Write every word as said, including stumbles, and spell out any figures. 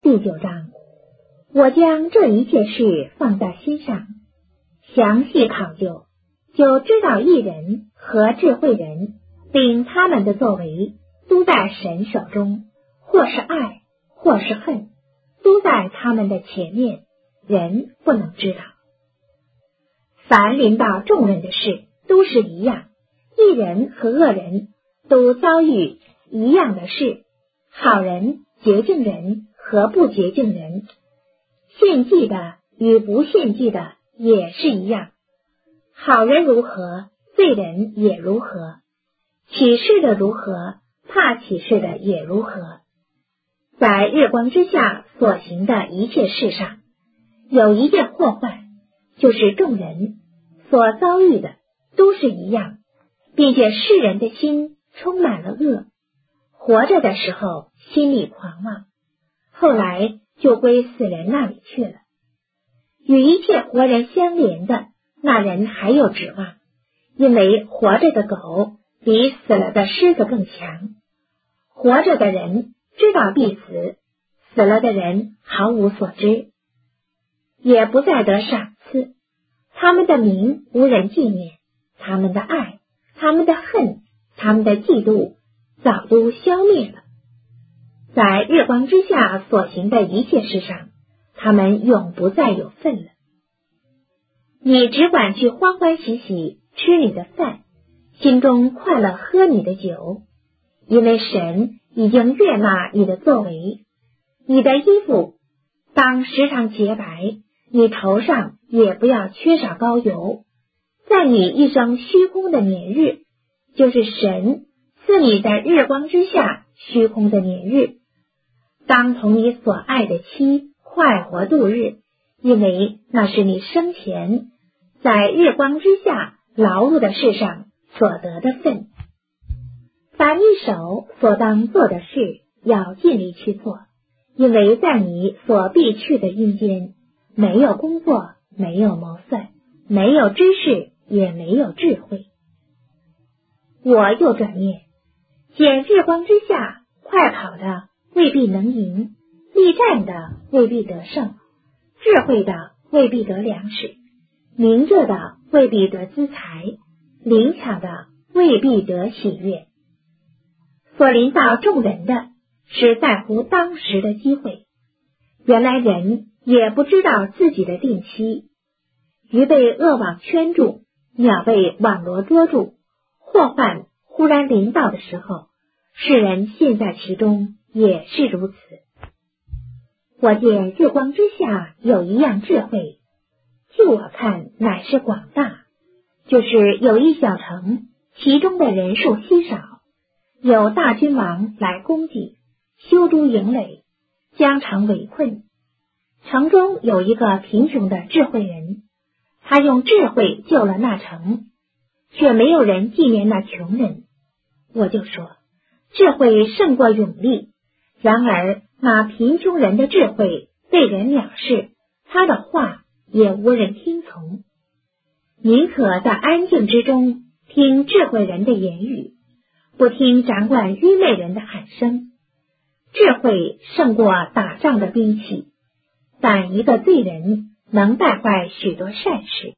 第九章，我将这一切事放在心上，详细考究，就知道义人和智慧人，并他们的作为，都在神手中，或是爱，或是恨，都在他们的前面，人不能知道。凡临到众人的事，都是一样，义人和恶人都遭遇一样的事，好人、洁净人和不洁净人，献祭的与不献祭的也是一样。好人如何，罪人也如何，起誓的如何，怕起誓的也如何。在日光之下所行的一切事上，有一件祸患，就是众人所遭遇的都是一样，并且世人的心充满了恶，活着的时候心里狂妄，后来就归死人那里去了。与一切活人相连的那人还有指望，因为活着的狗比死了的狮子更强。活着的人知道必死，死了的人毫无所知，也不再得赏赐。他们的名无人纪念，他们的爱，他们的恨，他们的嫉妒早都消灭了。在日光之下所行的一切事上，他们永不再有份了。你只管去欢欢喜喜吃你的饭，心中快乐喝你的酒，因为神已经悦纳你的作为。你的衣服当时常洁白，你头上也不要缺少膏油。在你一生虚空的年日，就是神赐你在日光之下虚空的年日，当同你所爱的妻快活度日，因为那是你生前在日光之下劳碌的事上所得的份。凡你手所当做的事，要尽力去做，因为在你所必去的阴间，没有工作，没有谋算，没有知识，也没有智慧。我又转念，见日光之下快跑的未必能赢，力战的未必得胜，智慧的未必得粮食，明智的未必得资财，灵巧的未必得喜悦。所临到众人的是在乎当时的机会。原来人也不知道自己的定期，鱼被恶网圈住，鸟被网罗捉住，祸患忽然临到的时候，世人陷在其中也是如此。我见日光之下有一样智慧，就我看乃是广大，就是有一小城，其中的人数稀少，有大君王来攻击，修筑营垒，将城围困。城中有一个贫穷的智慧人，他用智慧救了那城，却没有人纪念那穷人。我就说，智慧胜过勇力，然而那贫穷人的智慧被人藐视，他的话也无人听从。宁可在安静之中听智慧人的言语，不听掌管愚昧人的喊声。智慧胜过打仗的兵器，但一个罪人能败坏许多善事。